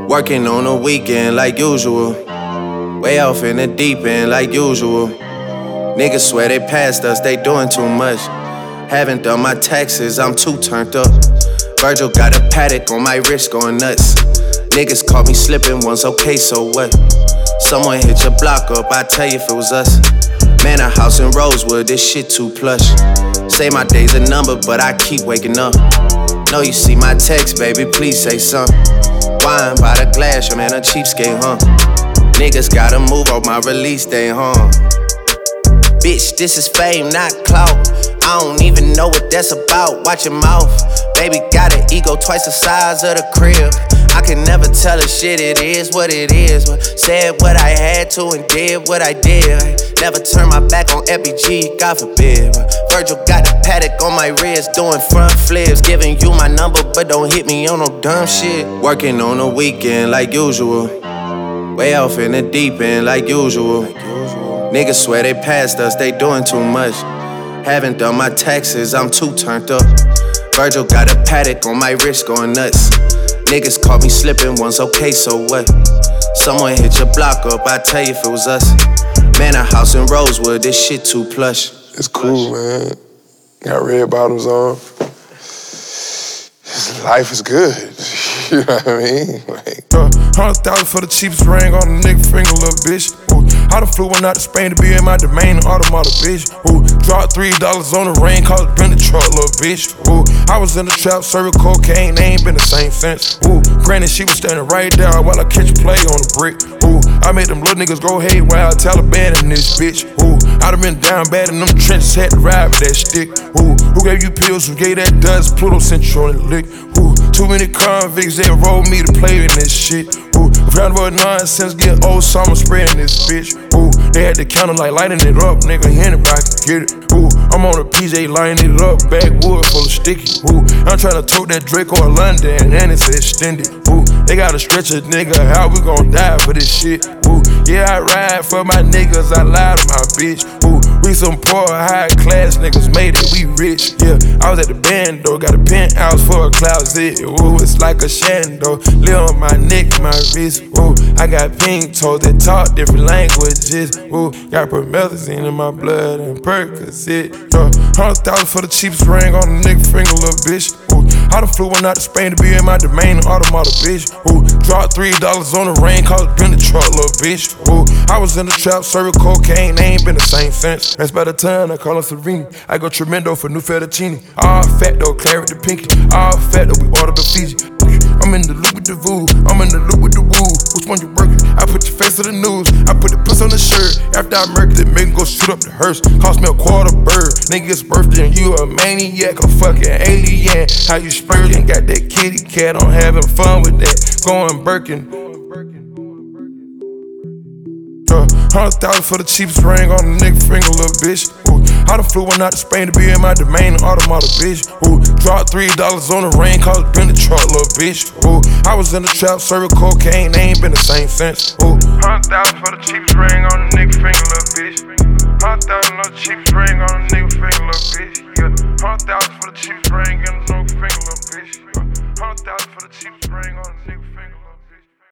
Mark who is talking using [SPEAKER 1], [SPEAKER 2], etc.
[SPEAKER 1] Working on the weekend like usual. Way off in the deep end like usual. Niggas swear they passed us, they doing too much. Haven't done my taxes, I'm too turned up. Virgil got a paddock on my wrist going nuts. Niggas caught me slipping once, okay, so what? Someone hit your block up, I tell you if it was us. Man, a house in Rosewood, this shit too plush. Say my day's a number, but I keep waking up. Know you see my text, baby, please say something. Wine by the glass, your man a cheapskate, huh? Niggas gotta move on my release day, huh? Bitch, this is fame, not clout. I don't even know what that's about. Watch your mouth. Baby got an ego twice the size of the crib. I can never tell a shit, it is what it is. But said what I had to and did what I did. Never turn my back on FBG, God forbid. Virgil got the paddock on my wrist, doing front flips. Giving you my number, but don't hit me on no dumb shit. Working on the weekend like usual. Way off in the deep end like usual. Niggas swear they passed us, they doing too much. Haven't done my taxes, I'm too turned up. Virgil got a paddock on my wrist going nuts. Niggas caught me slipping once, okay, so what? Someone hit your block up, I tell you if it was us. Man, a house in Rosewood, this shit too plush.
[SPEAKER 2] It's cool, man. Got red bottoms on. Life is good. You know what I mean? Like,
[SPEAKER 3] 100,000 for the cheapest ring on the nigga finger, little bitch. Ooh, I done flew one out to Spain to be in my domain, automata, bitch. Ooh, dropped $3 on the ring, called it been the truck, little bitch. Ooh, I was in the trap, serving cocaine, they ain't been the same since. Ooh, granted, she was standing right there while I catch a play on the brick. Ooh, I made them little niggas go haywire, Taliban in this bitch. Ooh, I done been down bad in them trenches, had to ride with that stick. Ooh, who gave you pills, who gave that dust? Pluto sent you on the lick. Ooh, too many convicts, they rolled me to play in this shit. Ooh, round about nonsense, get old summer spraying this bitch. Ooh, they had the counter like lighting it up, nigga, anybody can get it. Ooh, I'm on a PJ lining it up, backwood full of sticky. Ooh, I'm tryna tote that Draco or London, and it's extended. Ooh, they gotta stretch a nigga, how we gon' die for this shit? Ooh, yeah, I ride for my niggas, I lie to my bitch. Ooh, we some poor, high class niggas made it, we rich. Yeah, I was at the band though, got a penthouse for a closet. Ooh, it's like a shando, live on my neck, my wrist. Ooh, I got pink toes that talk different languages. Ooh, got promethazine in my blood and Percocet. 100,000 for the cheapest ring on the nigga finger, little bitch. Ooh, I done flew one out to Spain to be in my domain, automata, bitch. Ooh, dropped $3 on the ring, called it been the truck, little bitch. Ooh, I was in the trap, serving cocaine, they ain't been the same since. That's by the time I call her Serena. I go tremendo for new fettuccine. All fat though, claret the pinky. All fat though, we order the Fiji. I'm in the loop with the voo, I'm in the loop with the woo. Which one you working? I put your face to the news, I put the puss on the shirt. After I murked it, make him go shoot up the hearse. Cost me a quarter bird, nigga's birthday and you a maniac, a fucking alien. How you spurting, got that kitty cat, I'm having fun with that. Going Birkin. 100,000 for the cheapest ring on the nigga finger, little bitch. Ooh, I done flew one out to Spain to be in my domain, automata, bitch. Ooh, dropped $3 on the ring, called it been the truck, little bitch. Ooh, I was in the trap, serving cocaine, they ain't been the same since. Ooh, 100,000 for the cheapest ring on the nigga finger, little bitch. 100,000 for the cheapest ring on the nigga finger, little bitch. Yeah, 100,000 for the cheapest ring on the nigga finger, little bitch. 100,000 for the cheapest ring on the